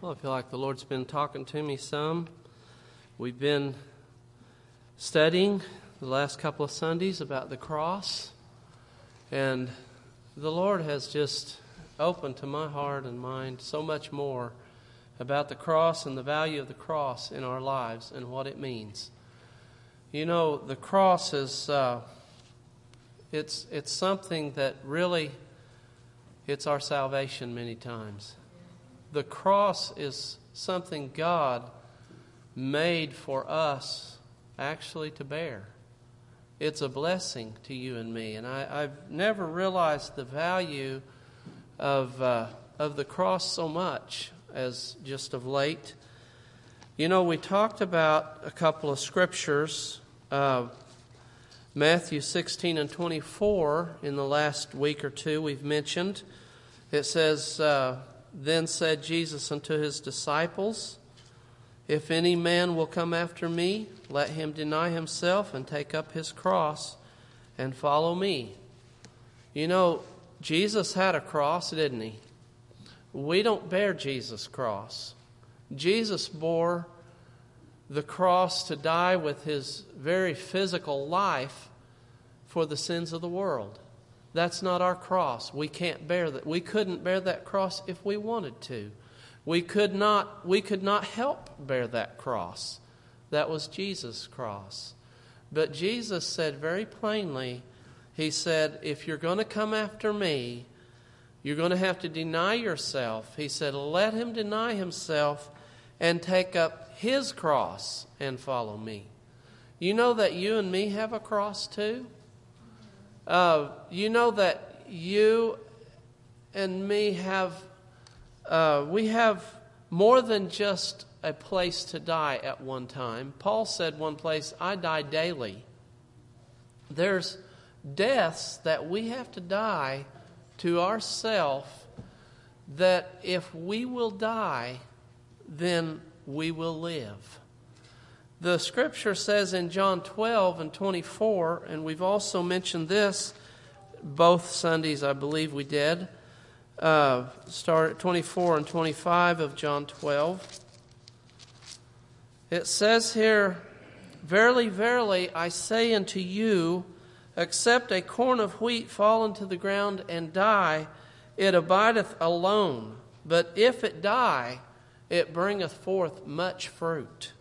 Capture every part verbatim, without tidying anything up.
Well, I feel like the Lord's been talking to me some. We've been studying the last couple of Sundays about the cross, and the Lord has just opened to my heart and mind so much more about the cross and the value of the cross in our lives and what it means. You know, the cross is uh, it's it's something that really, it's our salvation many times. The cross is something God made for us actually to bear. It's a blessing to you and me. And I, I've never realized the value of uh, of the cross so much as just of late. You know, we talked about a couple of scriptures, uh, Matthew sixteen and twenty-four in the last week or two we've mentioned. It says, uh, Then said Jesus unto his disciples, If any man will come after me, let him deny himself and take up his cross and follow me. You know, Jesus had a cross, didn't he? We don't bear Jesus' cross. Jesus bore the cross to die with his very physical life for the sins of the world. That's not our cross. We can't bear that. We couldn't bear that cross if we wanted to. We could not, we could not help bear that cross. That was Jesus' cross. But Jesus said very plainly, he said, if you're going to come after me, you're going to have to deny yourself. He said, let him deny himself and take up his cross and follow me. You know that you and me have a cross too? Uh, you know that you and me have, uh, we have more than just a place to die at one time. Paul said one place, I die daily. There's deaths that we have to die to ourselves, that if we will die, then we will live. The scripture says in John twelve and twenty-four, and we've also mentioned this both Sundays, I believe we did, uh, start at twenty-four and twenty-five of John twelve. It says here, Verily, verily, I say unto you, except a corn of wheat fall into the ground and die, it abideth alone. But if it die, it bringeth forth much fruit.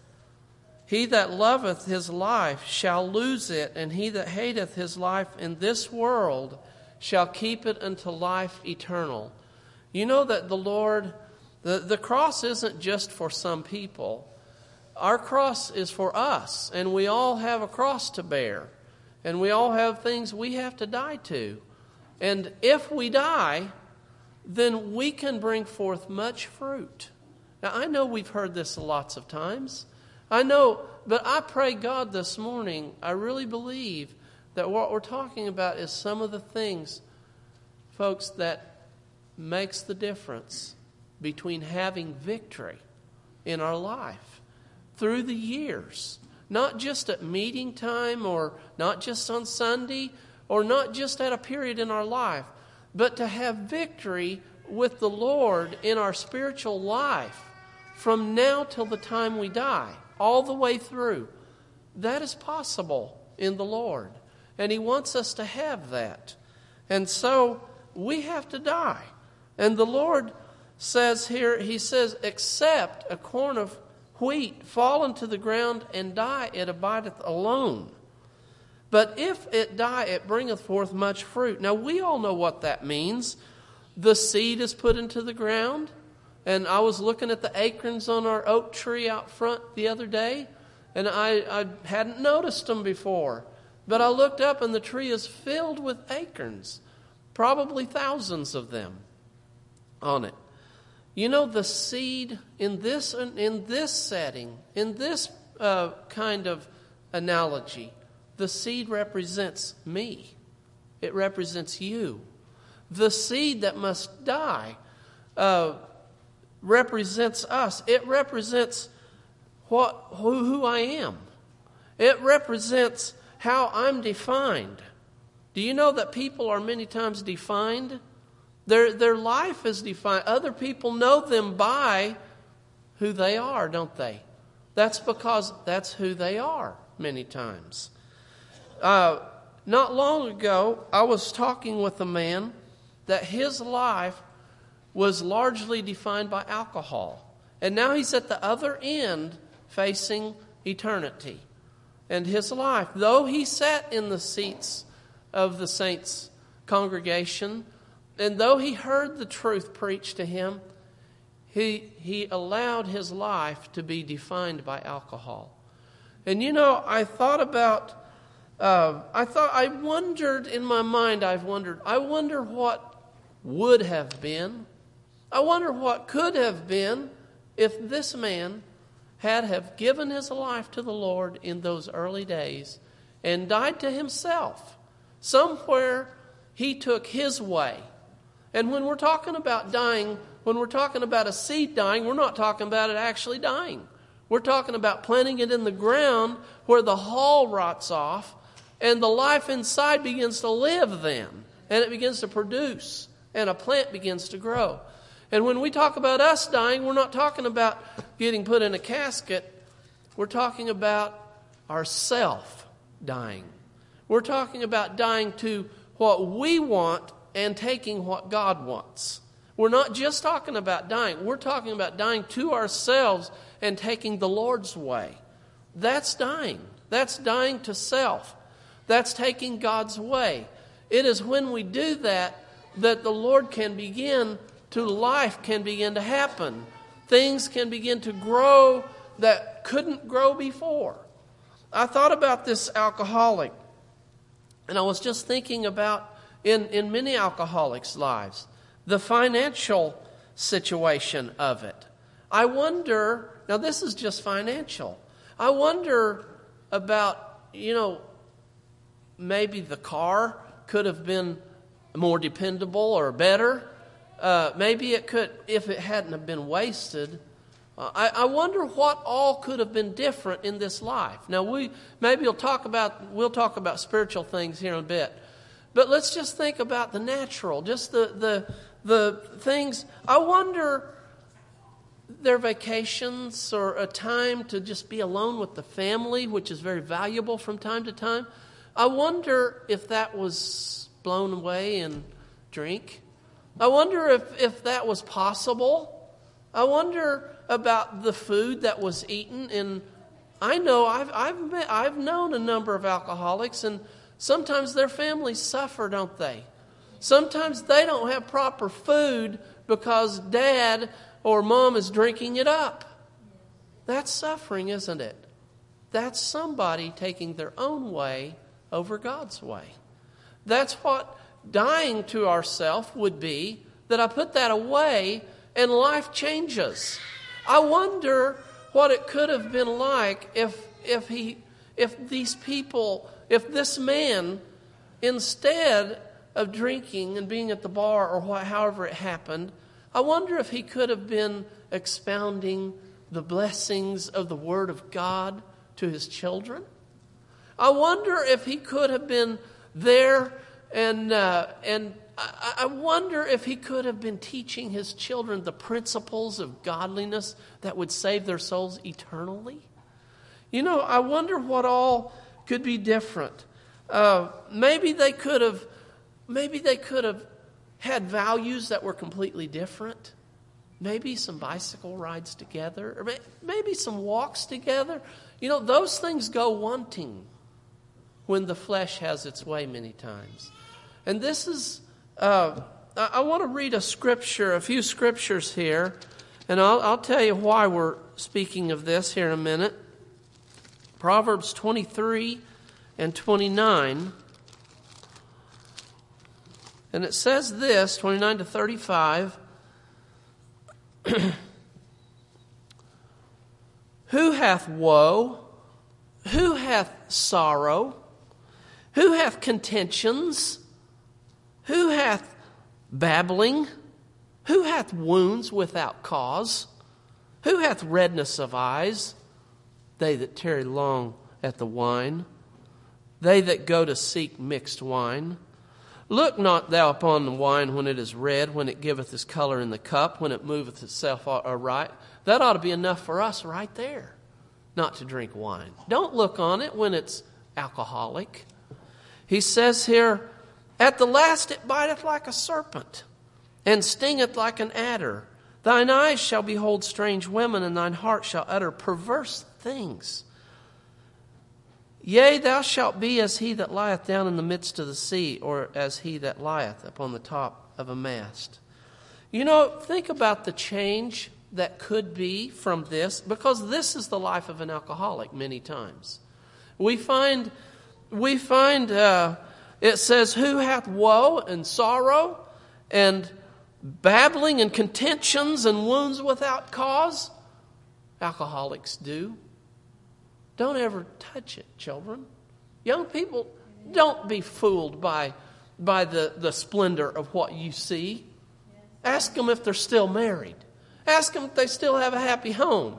He that loveth his life shall lose it, and he that hateth his life in this world shall keep it unto life eternal. You know that the Lord, the, the cross isn't just for some people. Our cross is for us, and we all have a cross to bear. And we all have things we have to die to. And if we die, then we can bring forth much fruit. Now, I know we've heard this lots of times. I know, but I pray God this morning, I really believe that what we're talking about is some of the things, folks, that makes the difference between having victory in our life through the years. Not just at meeting time, or not just on Sunday, or not just at a period in our life, but to have victory with the Lord in our spiritual life from now till the time we die, all the way through. That is possible in the Lord. And he wants us to have that. And so we have to die. And the Lord says here, he says, except a corn of wheat fall into the ground and die, it abideth alone. But if it die, it bringeth forth much fruit. Now, we all know what that means. The seed is put into the ground. And I was looking at the acorns on our oak tree out front the other day, and I, I hadn't noticed them before. But I looked up, and the tree is filled with acorns, probably thousands of them on it. You know, the seed in this in this setting, in this uh, kind of analogy, the seed represents me. It represents you. The seed that must die uh, represents us. It represents what who, who I am. It represents how I'm defined. Do you know that people are many times defined Their, their life is defined. Other people know them by who they are, don't they? That's because that's who they are many times. Uh, not long ago, I was talking with a man that his life was largely defined by alcohol. And now he's at the other end facing eternity. And his life, though he sat in the seats of the saints' congregation, and though he heard the truth preached to him, he, he allowed his life to be defined by alcohol. And you know, I thought about, uh, I thought, I wondered in my mind, I've wondered, I wonder what would have been. I wonder what could have been if this man had have given his life to the Lord in those early days and died to himself. Somewhere he took his way. And when we're talking about dying, when we're talking about a seed dying, we're not talking about it actually dying. We're talking about planting it in the ground where the hull rots off and the life inside begins to live then. And it begins to produce and a plant begins to grow. And when we talk about us dying, we're not talking about getting put in a casket. We're talking about ourself dying. We're talking about dying to what we want and taking what God wants. We're not just talking about dying. We're talking about dying to ourselves and taking the Lord's way. That's dying. That's dying to self. That's taking God's way. It is when we do that that the Lord can begin to, life can begin to happen. Things can begin to grow that couldn't grow before. I thought about this alcoholic, and I was just thinking about in, in many alcoholics' lives, the financial situation of it. I wonder, now this is just financial. I wonder about, you know, maybe the car could have been more dependable or better. Uh, maybe it could, if it hadn't have been wasted. Uh, I, I wonder what all could have been different in this life. Now we maybe we'll talk about we'll talk about spiritual things here in a bit, but let's just think about the natural, just the the the things. I wonder their vacations or a time to just be alone with the family, which is very valuable from time to time. I wonder if that was blown away in drink. I wonder if, if that was possible. I wonder about the food that was eaten. And I know I've I've met, I've known a number of alcoholics, and sometimes their families suffer, don't they? Sometimes they don't have proper food because dad or mom is drinking it up. That's suffering, isn't it? That's somebody taking their own way over God's way. That's what dying to ourself would be, that I put that away and life changes. I wonder what it could have been like if if he if these people, if this man, instead of drinking and being at the bar or what, however it happened, I wonder if he could have been expounding the blessings of the Word of God to his children. I wonder if he could have been there and uh, and I, I wonder if he could have been teaching his children the principles of godliness that would save their souls eternally. You know, I wonder what all could be different. Uh, maybe they could have, maybe they could have had values that were completely different. Maybe some bicycle rides together, or maybe some walks together. You know, those things go wanting when the flesh has its way many times. And this is, uh, I, I want to read a scripture, a few scriptures here, and I'll, I'll tell you why we're speaking of this here in a minute. Proverbs twenty-three and twenty-nine. And it says this, twenty-nine to thirty-five. Who hath woe? Who hath sorrow? Who hath contentions? Who hath babbling? Who hath wounds without cause? Who hath redness of eyes? They that tarry long at the wine. They that go to seek mixed wine. Look not thou upon the wine when it is red, when it giveth his color in the cup, when it moveth itself aright. That ought to be enough for us right there, not to drink wine. Don't look on it when it's alcoholic. He says here, at the last it biteth like a serpent, and stingeth like an adder. Thine eyes shall behold strange women, and thine heart shall utter perverse things. Yea, thou shalt be as he that lieth down in the midst of the sea, or as he that lieth upon the top of a mast. You know, think about the change that could be from this, because this is the life of an alcoholic many times. We find, we find uh, it says, who hath woe and sorrow and babbling and contentions and wounds without cause? Alcoholics do. Don't ever touch it, children. Young people, don't be fooled by, by the, the splendor of what you see. Ask them if they're still married. Ask them if they still have a happy home.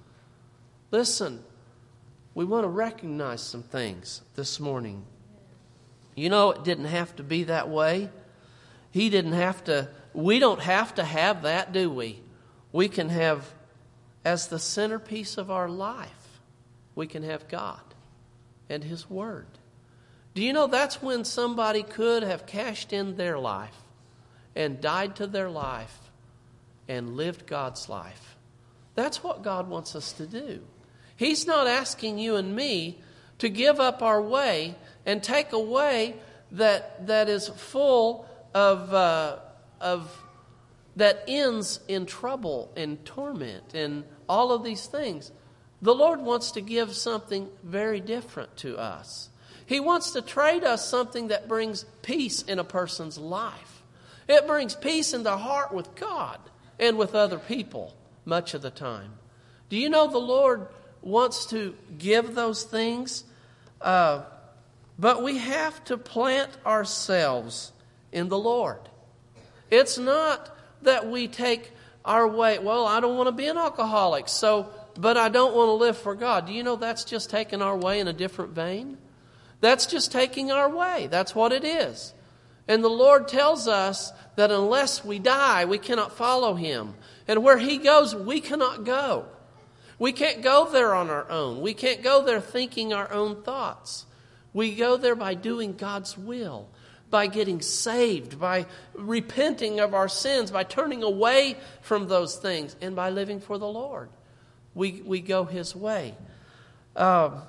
Listen, we want to recognize some things this morning. You know, it didn't have to be that way. He didn't have to, we don't have to have that, do we? We can have, as the centerpiece of our life, we can have God and His Word. Do you know that's when somebody could have cashed in their life and died to their life and lived God's life? That's what God wants us to do. He's not asking you and me to give up our way and take a way that that is full of uh, of that ends in trouble and torment and all of these things. The Lord wants to give something very different to us. He wants to trade us something that brings peace in a person's life. It brings peace in the heart with God and with other people much of the time. Do you know the Lord wants to give those things? Uh, but we have to plant ourselves in the Lord. It's not that we take our way, well, I don't want to be an alcoholic, so... but I don't want to live for God. Do you know that's just taking our way in a different vein? That's just taking our way. That's what it is. And the Lord tells us that unless we die, we cannot follow Him. And where He goes, we cannot go. We can't go there on our own. We can't go there thinking our own thoughts. We go there by doing God's will, by getting saved, by repenting of our sins, by turning away from those things, and by living for the Lord. We we go His way. Um,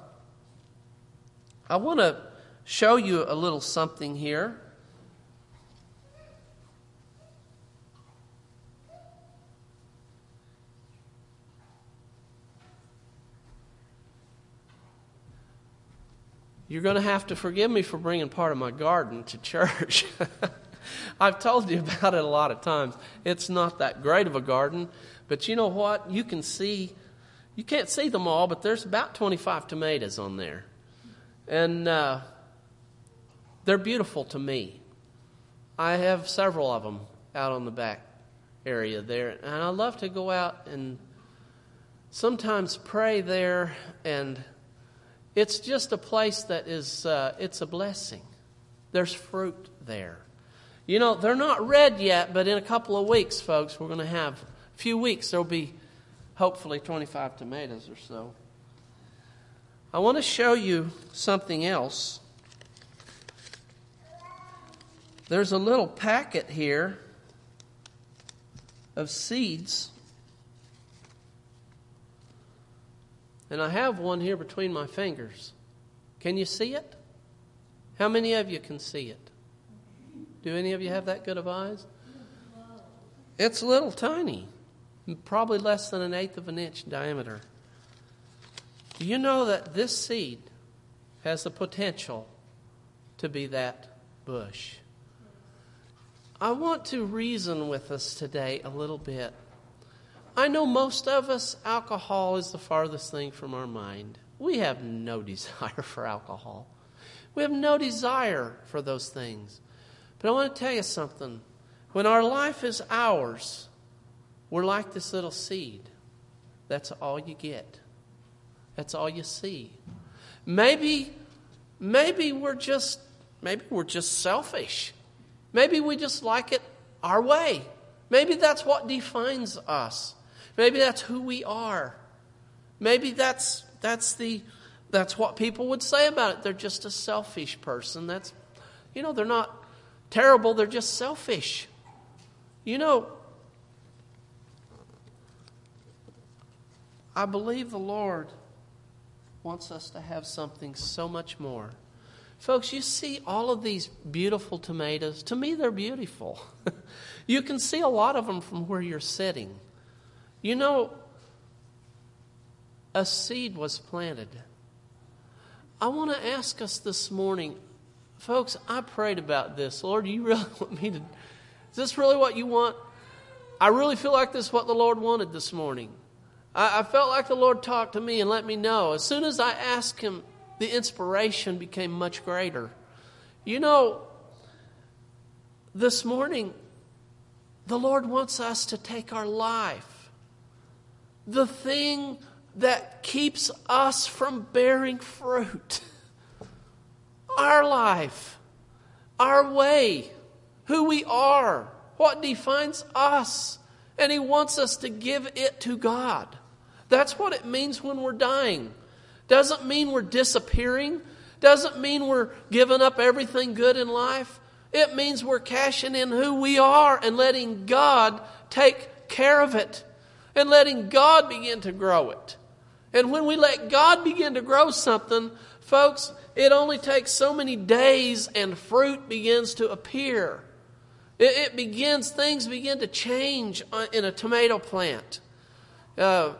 I want to show you a little something here. You're going to have to forgive me for bringing part of my garden to church. I've told you about it a lot of times. It's not that great of a garden, but you know what? You can see... You can't see them all, but there's about twenty-five tomatoes on there. And uh, they're beautiful to me. I have several of them out on the back area there. And I love to go out and sometimes pray there. And it's just a place that is, uh, it's a blessing. There's fruit there. You know, they're not red yet, but in a couple of weeks, folks, we're going to have a few weeks. There'll be hopefully twenty-five tomatoes or so. I want to show you something else. There's a little packet here of seeds. And I have one here between my fingers. Can you see it? How many of you can see it? Do any of you have that good of eyes? It's little tiny. Probably less than an eighth of an inch in diameter. Do you know that this seed has the potential to be that bush? I want to reason with us today a little bit. I know most of us, alcohol is the farthest thing from our mind. We have no desire for alcohol. We have no desire for those things. But I want to tell you something. When our life is ours, we're like this little seed. That's all you get. That's all you see. Maybe, maybe we're just, maybe we're just selfish. Maybe we just like it our way. Maybe that's what defines us. Maybe that's who we are. Maybe that's that's the that's what people would say about it. They're just a selfish person. That's, you know, they're not terrible, they're just selfish. You know, I believe the Lord wants us to have something so much more. Folks, you see all of these beautiful tomatoes. To me, they're beautiful. You can see a lot of them from where you're sitting. You know, a seed was planted. I want to ask us this morning, folks, I prayed about this. Lord, you really want me to, is this really what you want? I really feel like this is what the Lord wanted this morning. I, I felt like the Lord talked to me and let me know. As soon as I asked Him, the inspiration became much greater. You know, this morning, the Lord wants us to take our life, the thing that keeps us from bearing fruit, our life, our way, who we are, what defines us, and He wants us to give it to God. That's what it means when we're dying. Doesn't mean we're disappearing. Doesn't mean we're giving up everything good in life. It means we're cashing in who we are and letting God take care of it. And letting God begin to grow it. And when we let God begin to grow something, folks, it only takes so many days and fruit begins to appear. It, it begins, things begin to change in a tomato plant. Uh,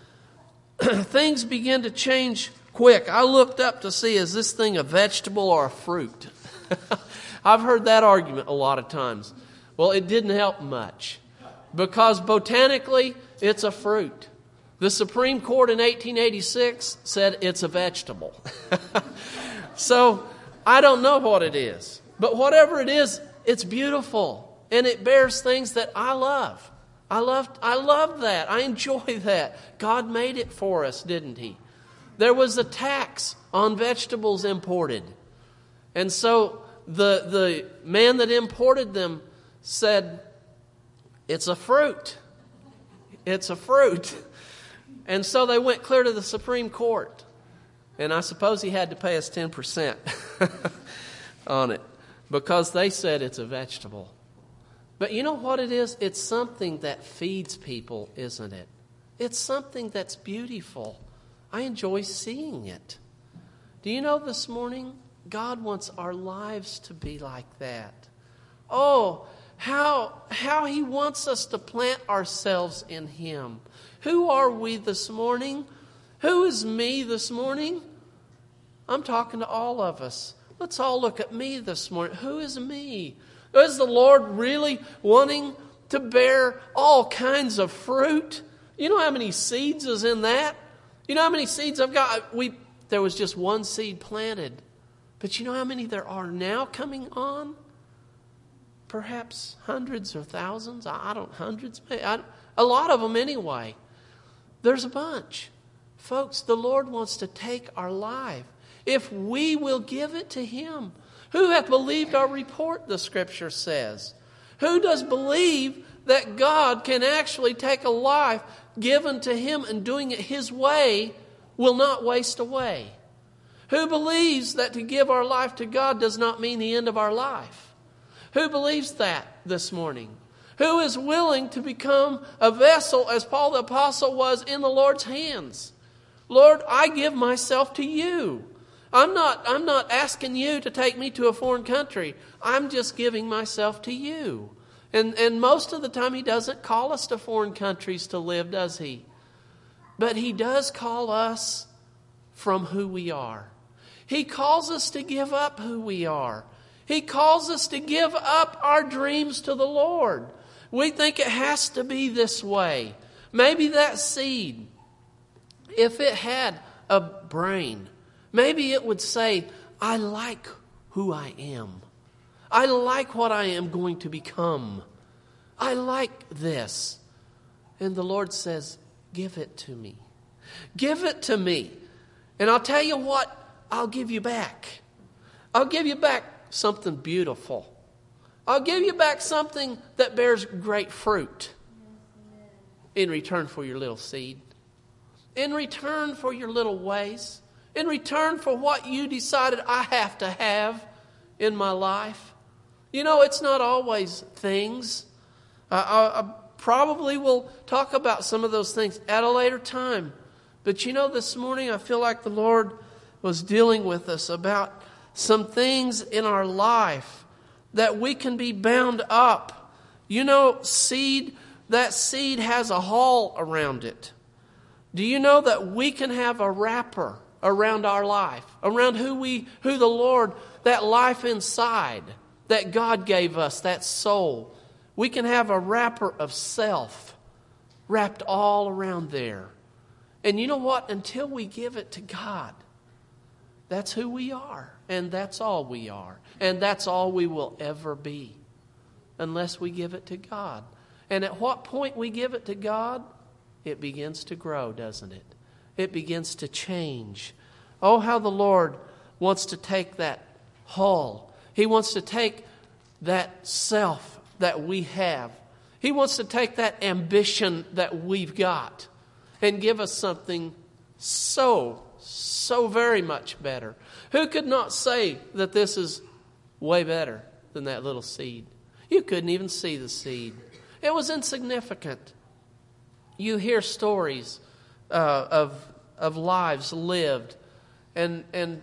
things begin to change quick. I looked up to see, is this thing a vegetable or a fruit? I've heard that argument a lot of times. Well, it didn't help much. Because botanically, it's a fruit. The Supreme Court in eighteen eighty-six said it's a vegetable. So, I don't know what it is. But whatever it is, it's beautiful. And it bears things that I love. I love, I love that. I enjoy that. God made it for us, didn't He? There was a tax on vegetables imported. And so, the, the man that imported them said, it's a fruit. It's a fruit. And so they went clear to the Supreme Court. And I suppose he had to pay us ten percent on it. Because they said it's a vegetable. But you know what it is? It's something that feeds people, isn't it? It's something that's beautiful. I enjoy seeing it. Do you know this morning, God wants our lives to be like that. Oh, how, how He wants us to plant ourselves in Him. Who are we this morning? Who is me this morning? I'm talking to all of us. Let's all look at me this morning. Who is me? Is the Lord really wanting to bear all kinds of fruit? You know how many seeds is in that? You know how many seeds I've got? We There was just one seed planted. But you know how many there are now coming on? Perhaps hundreds or thousands. I don't, hundreds. I, a lot of them anyway. There's a bunch. Folks, the Lord wants to take our life. If we will give it to Him. Who hath believed our report, the Scripture says? Who does believe that God can actually take a life given to Him and doing it His way will not waste away? Who believes that to give our life to God does not mean the end of our life? Who believes that this morning? Who is willing to become a vessel as Paul the Apostle was in the Lord's hands? Lord, I give myself to you. I'm not, I'm not asking you to take me to a foreign country. I'm just giving myself to you. And, and most of the time He doesn't call us to foreign countries to live, does He? But He does call us from who we are. He calls us to give up who we are. He calls us to give up our dreams to the Lord. We think it has to be this way. Maybe that seed, if it had a brain, maybe it would say, I like who I am. I like what I am going to become. I like this. And the Lord says, give it to me. Give it to me. And I'll tell you what, I'll give you back. I'll give you back something beautiful. I'll give you back something that bears great fruit in return for your little seed, in return for your little ways, in return for what you decided I have to have in my life. You know, it's not always things. I, I, I probably will talk about some of those things at a later time. But you know, this morning I feel like the Lord was dealing with us about some things in our life that we can be bound up. You know, seed, that seed has a hull around it. Do you know that we can have a wrapper around our life, around who we, who the Lord, that life inside that God gave us, that soul. We can have a wrapper of self wrapped all around there. And you know what? Until we give it to God, that's who we are. And that's all we are. And that's all we will ever be. Unless we give it to God. And at what point we give it to God, it begins to grow, doesn't it? It begins to change. Oh, how the Lord wants to take that hull. He wants to take that self that we have. He wants to take that ambition that we've got and give us something so, so very much better. Who could not say that this is way better than that little seed? You couldn't even see the seed. It was insignificant. You hear stories uh, of of lives lived, and and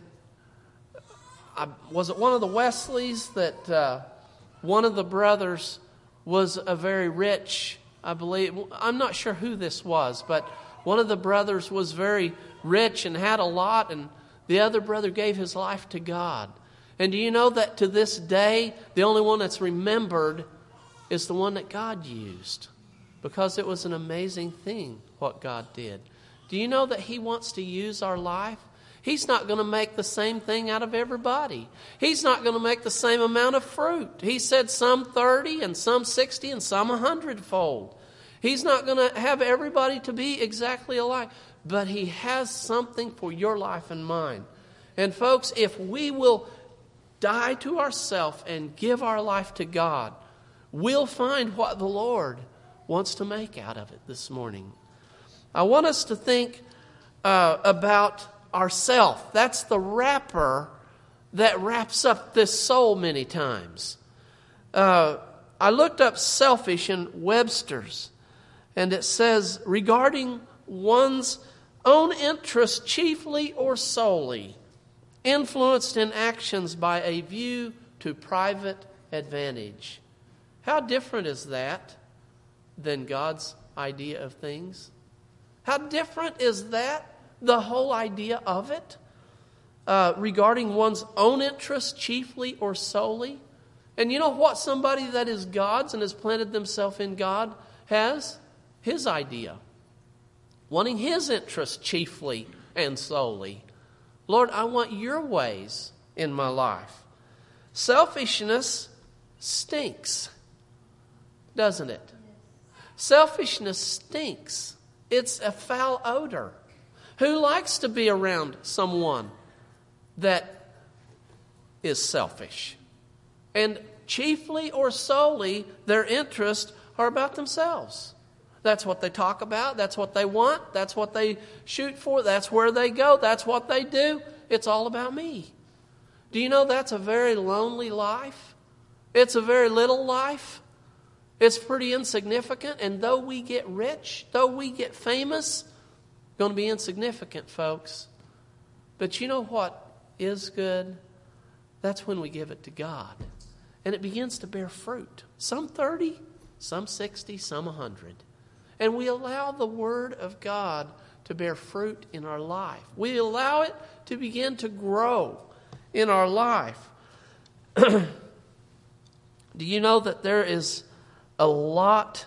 I, was it one of the Wesleys that uh, one of the brothers was a very rich, I believe. I'm not sure who this was, but one of the brothers was very rich and had a lot, and the other brother gave his life to God. And do you know that to this day, the only one that's remembered is the one that God used? Because it was an amazing thing what God did. Do you know that He wants to use our life? He's not going to make the same thing out of everybody. He's not going to make the same amount of fruit. He said some thirty and some sixty and some a hundredfold. He's not going to have everybody to be exactly alike. But He has something for your life and mine. And folks, if we will die to ourselves and give our life to God, we'll find what the Lord wants to make out of it this morning. I want us to think uh, about ourself. That's the wrapper that wraps up this soul many times. Uh, I looked up selfish in Webster's, and it says, regarding one's own interest chiefly or solely, influenced in actions by a view to private advantage. How different is that than God's idea of things? How different is that, the whole idea of it? Uh, regarding one's own interest chiefly or solely. And you know what somebody that is God's and has planted themselves in God has? His idea. Wanting His interest chiefly and solely. Lord, I want your ways in my life. Selfishness stinks, doesn't it? Selfishness stinks. It's a foul odor. Who likes to be around someone that is selfish? And chiefly or solely, their interests are about themselves. That's what they talk about. That's what they want. That's what they shoot for. That's where they go. That's what they do. It's all about me. Do you know that's a very lonely life? It's a very little life. It's pretty insignificant. And though we get rich, though we get famous, going to be insignificant, folks. But you know what is good? That's when we give it to God. And it begins to bear fruit. Some thirty, some sixty, some one hundred. And we allow the Word of God to bear fruit in our life. We allow it to begin to grow in our life. Do you know that there is a lot,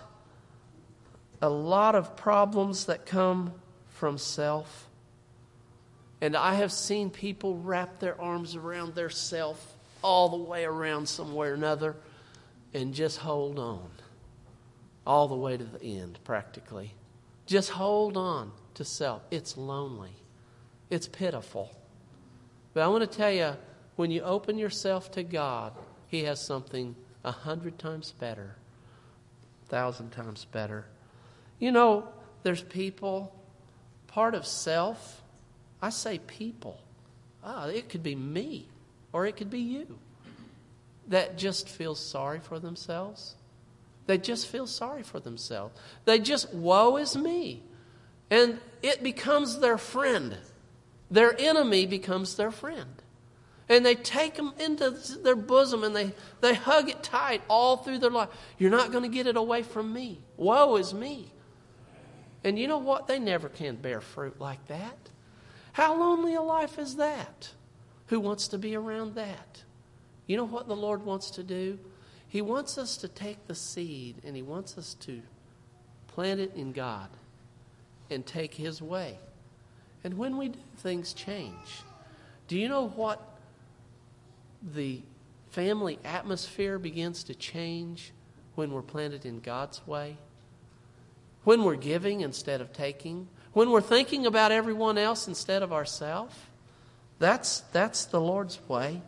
a lot of problems that come from self? And I have seen people wrap their arms around their self all the way around somewhere or another and just hold on. All the way to the end, practically. Just hold on to self. It's lonely. It's pitiful. But I want to tell you, when you open yourself to God, He has something a hundred times better, a thousand times better. You know, there's people, part of self, I say people. Ah, it could be me or it could be you that just feel sorry for themselves. They just feel sorry for themselves. They just, woe is me. And it becomes their friend. Their enemy becomes their friend. And they take them into their bosom and they, they hug it tight all through their life. You're not going to get it away from me. Woe is me. And you know what? They never can bear fruit like that. How lonely a life is that? Who wants to be around that? You know what the Lord wants to do? He wants us to take the seed and He wants us to plant it in God and take His way. And when we do, things change. Do you know what? The family atmosphere begins to change when we're planted in God's way. When we're giving instead of taking. When we're thinking about everyone else instead of ourselves. That's, that's the Lord's way.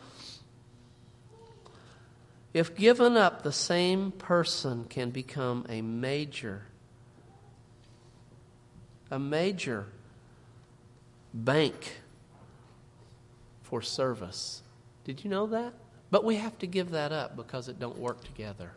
If given up, the same person can become a major, a major bank for service. Did you know that? But we have to give that up because it don't work together.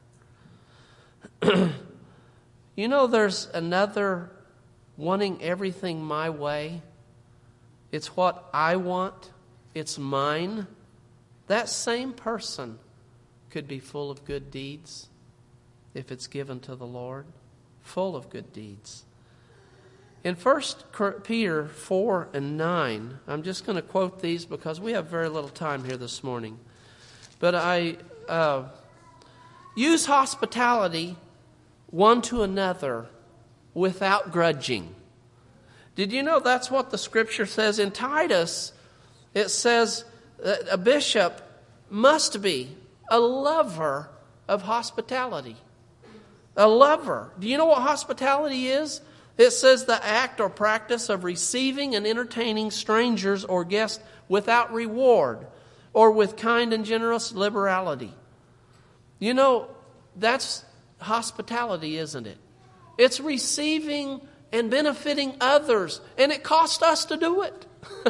You know, there's another wanting everything my way. It's what I want. It's mine. That same person could be full of good deeds if it's given to the Lord. Full of good deeds. In First Peter four and nine, I'm just going to quote these because we have very little time here this morning. But I uh, use hospitality one to another without grudging. Did you know that's what the Scripture says in Titus? It says that a bishop must be a lover of hospitality. A lover. Do you know what hospitality is? It says the act or practice of receiving and entertaining strangers or guests without reward or with kind and generous liberality. You know, that's hospitality, isn't it? It's receiving and benefiting others, and it cost us to do it.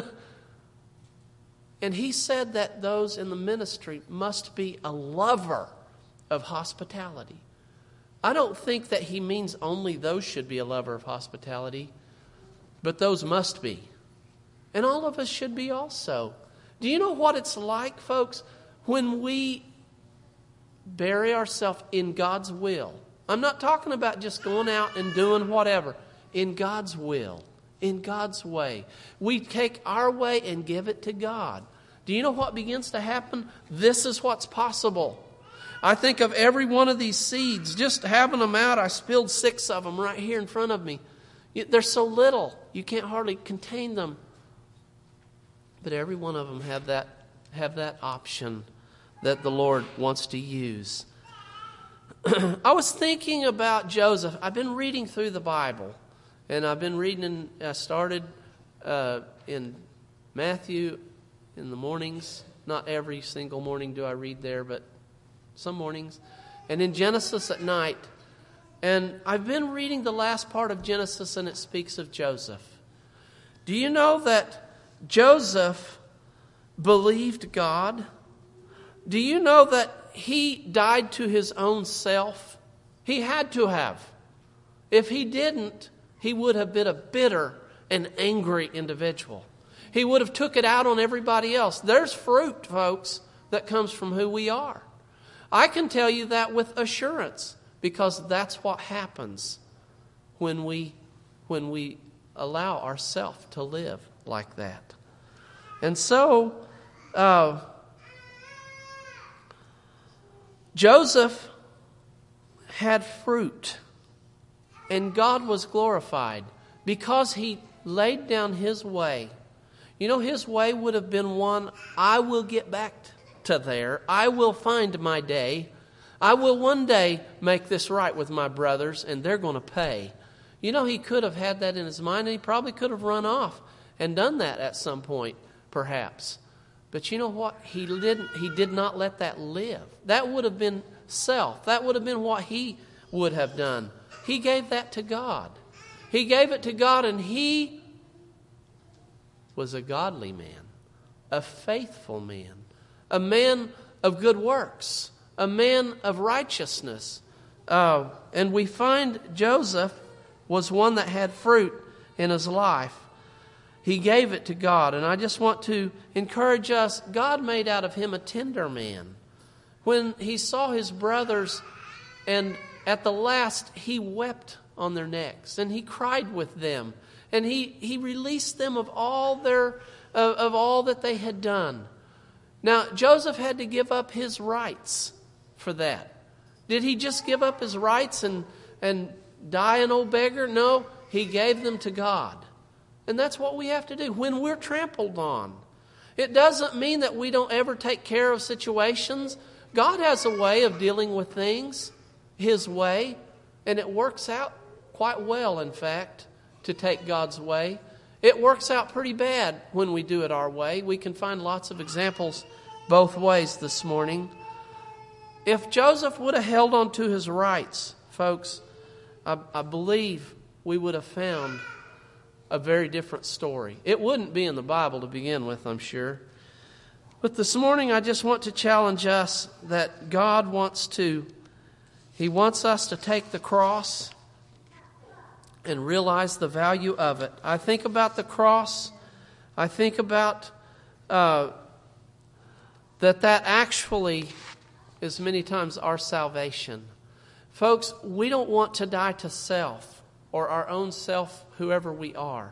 And he said that those in the ministry must be a lover of hospitality. I don't think that he means only those should be a lover of hospitality, but those must be. And all of us should be also. Do you know what it's like, folks, when we bury ourselves in God's will? I'm not talking about just going out and doing whatever. In God's will, in God's way. We take our way and give it to God. Do you know what begins to happen? This is what's possible. I think of every one of these seeds, just having them out. I spilled six of them right here in front of me. They're so little, you can't hardly contain them. But every one of them have that, have that option that the Lord wants to use. I was thinking about Joseph. I've been reading through the Bible. And I've been reading, in, I started uh, in Matthew in the mornings. Not every single morning do I read there, but some mornings. And in Genesis at night. And I've been reading the last part of Genesis, and it speaks of Joseph. Do you know that Joseph believed God? Do you know that he died to his own self? He had to have. If he didn't, he would have been a bitter and angry individual. He would have took it out on everybody else. There's fruit, folks, that comes from who we are. I can tell you that with assurance because that's what happens when we when we allow ourselves to live like that. And so, uh, Joseph had fruit. And God was glorified because he laid down his way. You know, his way would have been one, I will get back to there. I will find my day. I will one day make this right with my brothers, and they're going to pay. You know, he could have had that in his mind, and he probably could have run off and done that at some point, perhaps. But you know what? He didn't. He did not let that live. That would have been self. That would have been what he would have done. He gave that to God. He gave it to God, and he was a godly man, a faithful man, a man of good works, a man of righteousness. Uh, and we find Joseph was one that had fruit in his life. He gave it to God. And I just want to encourage us, God made out of him a tender man. When he saw his brothers, and at the last he wept on their necks, and he cried with them, and he, he released them of all their of, of all that they had done. Now, Joseph had to give up his rights for that. Did he just give up his rights and, and die an old beggar? No, he gave them to God. And that's what we have to do when we're trampled on. It doesn't mean that we don't ever take care of situations. God has a way of dealing with things, His way, and it works out quite well, in fact, to take God's way. It works out pretty bad when we do it our way. We can find lots of examples both ways this morning. If Joseph would have held on to his rights, folks, I, I believe we would have found a very different story. It wouldn't be in the Bible to begin with, I'm sure. But this morning I just want to challenge us that God wants to, He wants us to take the cross and realize the value of it. I think about the cross. I think about uh, that that actually is many times our salvation. Folks, we don't want to die to self or our own self, whoever we are.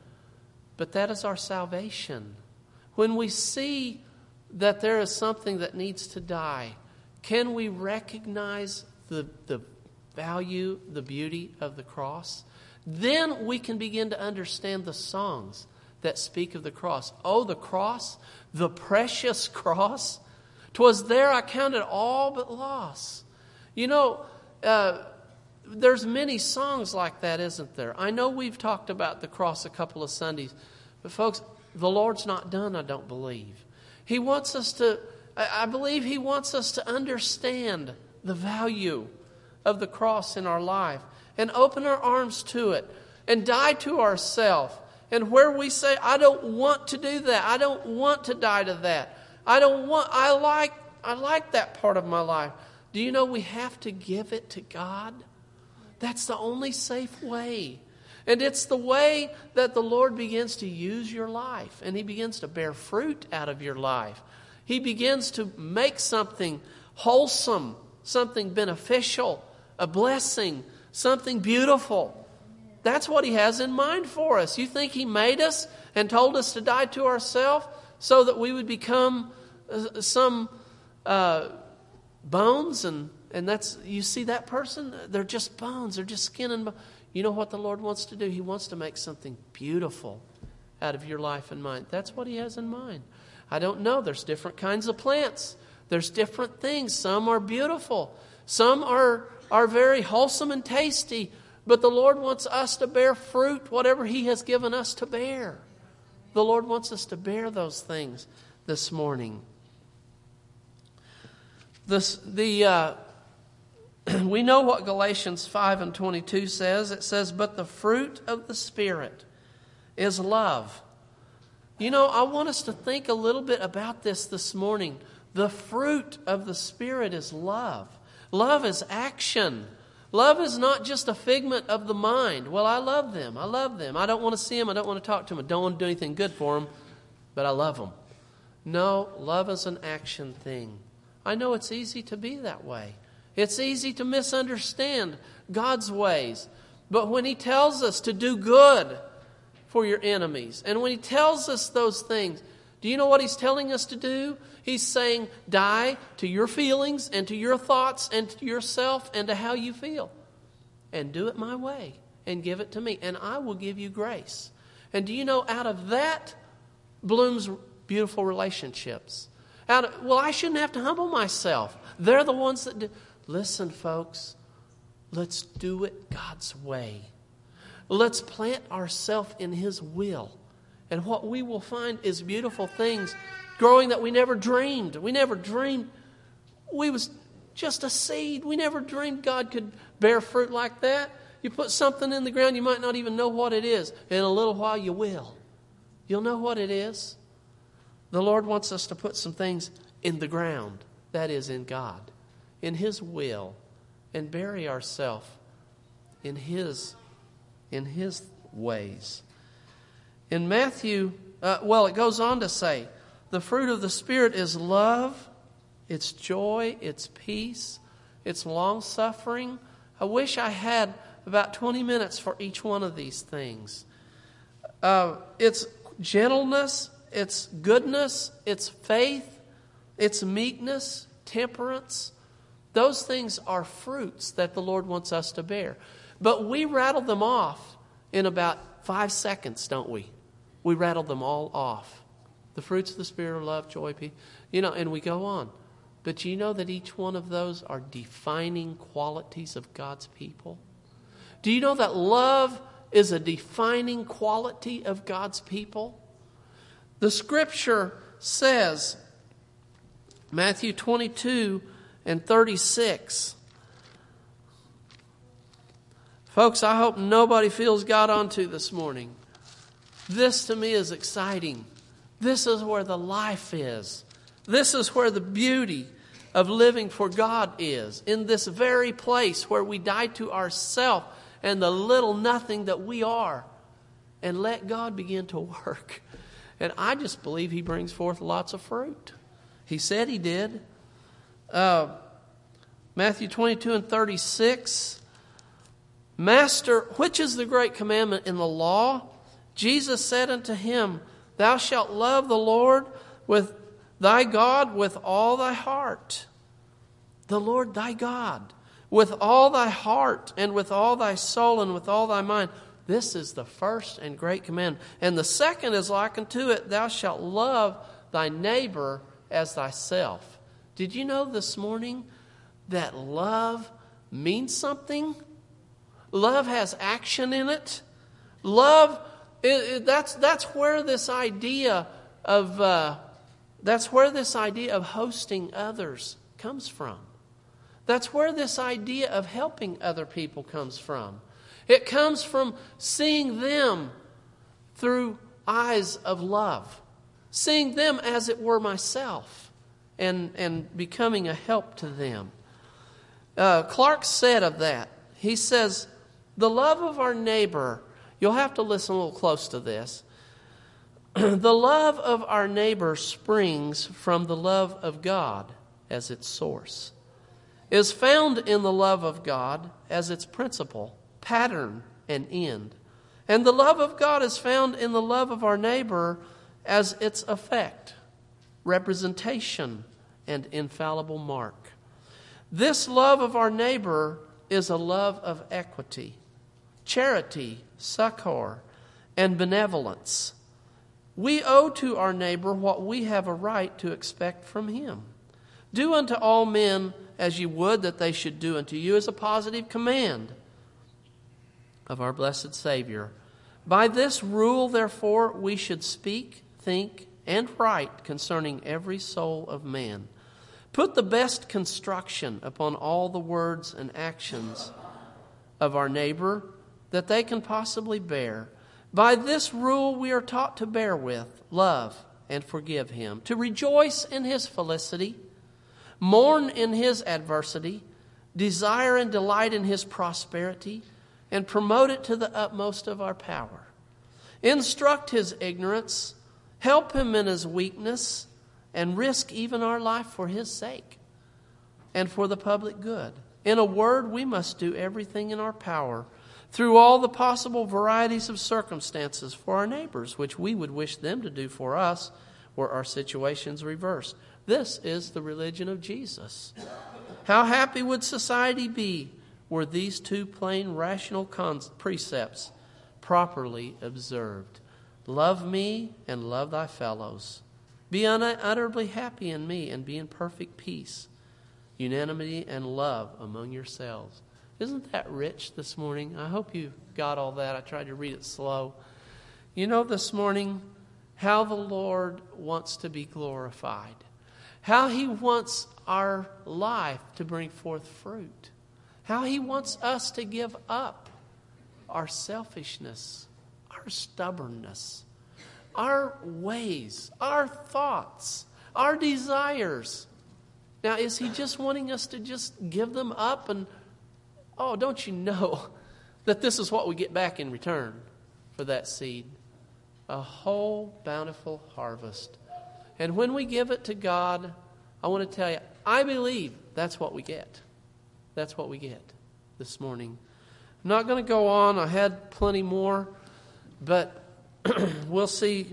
But that is our salvation. When we see that there is something that needs to die, can we recognize the, the value, the beauty of the cross? Then we can begin to understand the songs that speak of the cross. Oh, the cross, the precious cross. 'Twas there I counted all but loss. You know, uh, there's many songs like that, isn't there? I know we've talked about the cross a couple of Sundays, but folks, the Lord's not done, I don't believe. He wants us to, I believe He wants us to understand the value of the cross in our life and open our arms to it and die to ourselves. And where we say, I don't want to do that. I don't want to die to that. I don't want, I like, I like that part of my life. Do you know we have to give it to God? That's the only safe way. And it's the way that the Lord begins to use your life. And He begins to bear fruit out of your life. He begins to make something wholesome, something beneficial, a blessing, something beautiful. That's what He has in mind for us. You think He made us and told us to die to ourselves so that we would become uh, some uh, bones and And that's, you see that person, they're just bones, they're just skin and bones. You know what the Lord wants to do? He wants to make something beautiful out of your life and mine. That's what He has in mind. I don't know. There's different kinds of plants. There's different things. Some are beautiful. Some are, are very wholesome and tasty. But the Lord wants us to bear fruit, whatever He has given us to bear. The Lord wants us to bear those things this morning. This, the... Uh, We know what Galatians five and twenty-two says. It says, but the fruit of the Spirit is love. You know, I want us to think a little bit about this this morning. The fruit of the Spirit is love. Love is action. Love is not just a figment of the mind. Well, I love them. I love them. I don't want to see them. I don't want to talk to them. I don't want to do anything good for them, but I love them. No, love is an action thing. I know it's easy to be that way. It's easy to misunderstand God's ways. But when He tells us to do good for your enemies, and when He tells us those things, do you know what He's telling us to do? He's saying, die to your feelings and to your thoughts and to yourself and to how you feel. And do it my way and give it to me. And I will give you grace. And do you know, out of that blooms beautiful relationships. Out of, well, I shouldn't have to humble myself. They're the ones that do. Listen, folks, let's do it God's way. Let's plant ourselves in His will. And what we will find is beautiful things growing that we never dreamed. We never dreamed we was just a seed. We never dreamed God could bear fruit like that. You put something in the ground, you might not even know what it is. In a little while, you will. You'll know what it is. The Lord wants us to put some things in the ground, that is, in God, in His will, and bury ourselves in His, in His ways. In Matthew, uh, well, it goes on to say, the fruit of the Spirit is love, it's joy, it's peace, it's long-suffering. I wish I had about twenty minutes for each one of these things. Uh, it's gentleness, it's goodness, it's faith, it's meekness, temperance. Those things are fruits that the Lord wants us to bear. But we rattle them off in about five seconds, don't we? We rattle them all off. The fruits of the Spirit are love, joy, peace. You know, and we go on. But you know that each one of those are defining qualities of God's people? Do you know that love is a defining quality of God's people? The Scripture says, Matthew twenty-two and thirty-six. Folks, I hope nobody feels got onto this morning. This to me is exciting. This is where the life is. This is where the beauty of living for God is. In this very place where we die to ourselves and the little nothing that we are, and let God begin to work. And I just believe He brings forth lots of fruit. He said He did. Uh, Matthew twenty-two and thirty-six. Master, which is the great commandment in the law? Jesus said unto him, Thou shalt love the Lord with thy God with all thy heart. The Lord thy God. With all thy heart and with all thy soul and with all thy mind. This is the first and great commandment. And the second is like unto it, Thou shalt love thy neighbor as thyself. Did you know this morning that love means something? Love has action in it. Love, it, it, that's that's where this idea of uh, that's where this idea of hosting others comes from. That's where this idea of helping other people comes from. It comes from seeing them through eyes of love, seeing them as it were myself, and and becoming a help to them. Uh, Clark said of that, he says, the love of our neighbor, you'll have to listen a little close to this. The love of our neighbor springs from the love of God as its source, is found in the love of God as its principle, pattern, and end. And the love of God is found in the love of our neighbor as its effect, representation, and infallible mark. This love of our neighbor is a love of equity, charity, succor, and benevolence. We owe to our neighbor what we have a right to expect from him. Do unto all men as you would that they should do unto you is a positive command of our blessed Savior. By this rule, therefore, we should speak, think, and write concerning every soul of man. Put the best construction upon all the words and actions of our neighbor that they can possibly bear. By this rule we are taught to bear with, love, and forgive him, to rejoice in his felicity, mourn in his adversity, desire and delight in his prosperity, and promote it to the utmost of our power. Instruct his ignorance, help him in his weakness, and risk even our life for his sake and for the public good. In a word, we must do everything in our power through all the possible varieties of circumstances for our neighbors, which we would wish them to do for us were our situations reversed. This is the religion of Jesus. How happy would society be were these two plain rational cons- precepts properly observed. Love me and love thy fellows. Be unutterably happy in me and be in perfect peace, unanimity and love among yourselves. Isn't that rich this morning? I hope you got all that. I tried to read it slow. You know, this morning, how the Lord wants to be glorified, how He wants our life to bring forth fruit, how He wants us to give up our selfishness, our stubbornness, our ways, our thoughts, our desires. Now, is He just wanting us to just give them up and, oh, don't you know that this is what we get back in return for that seed? A whole bountiful harvest. And when we give it to God, I want to tell you, I believe that's what we get. That's what we get this morning. I'm not going to go on. I had plenty more, but we'll see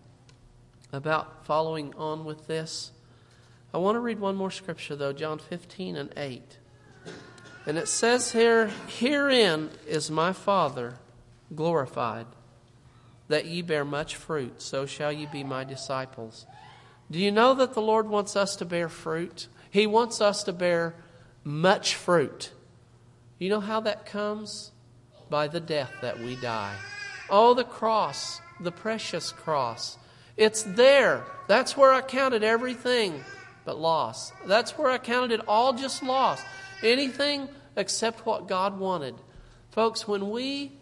about following on with this. I want to read one more scripture, though, John fifteen and eight. And it says here, "Herein is my Father glorified, that ye bear much fruit, so shall ye be my disciples." Do you know that the Lord wants us to bear fruit? He wants us to bear much fruit. You know how that comes? By the death that we die. Oh, the cross, the precious cross. It's there. That's where I counted everything but loss. That's where I counted it all just loss. Anything except what God wanted. Folks, when we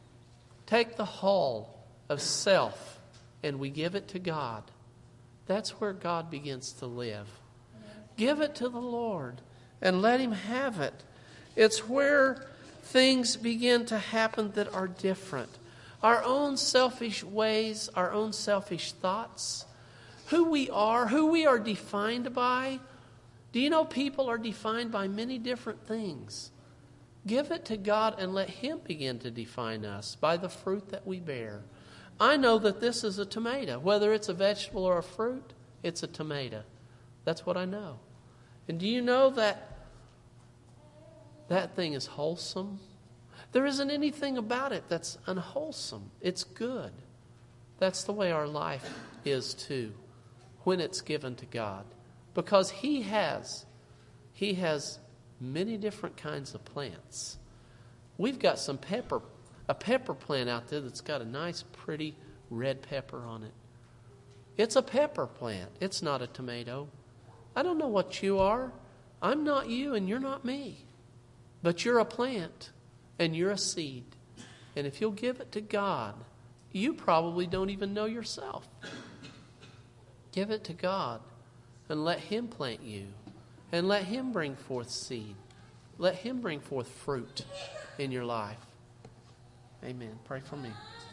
take the whole of self and we give it to God, that's where God begins to live. Give it to the Lord and let Him have it. It's where things begin to happen that are different. Our own selfish ways, our own selfish thoughts, who we are, who we are defined by. Do you know people are defined by many different things? Give it to God and let Him begin to define us by the fruit that we bear. I know that this is a tomato. Whether it's a vegetable or a fruit, it's a tomato. That's what I know. And do you know that that thing is wholesome? There isn't anything about it that's unwholesome. It's good. That's the way our life is too, when it's given to God. Because He has, He has many different kinds of plants. We've got some pepper, a pepper plant out there that's got a nice, pretty red pepper on it. It's a pepper plant. It's not a tomato. I don't know what you are. I'm not you and you're not me. But you're a plant and you're a seed. And if you'll give it to God, you probably don't even know yourself. Give it to God and let Him plant you and let Him bring forth seed. Let Him bring forth fruit in your life. Amen. Pray for me.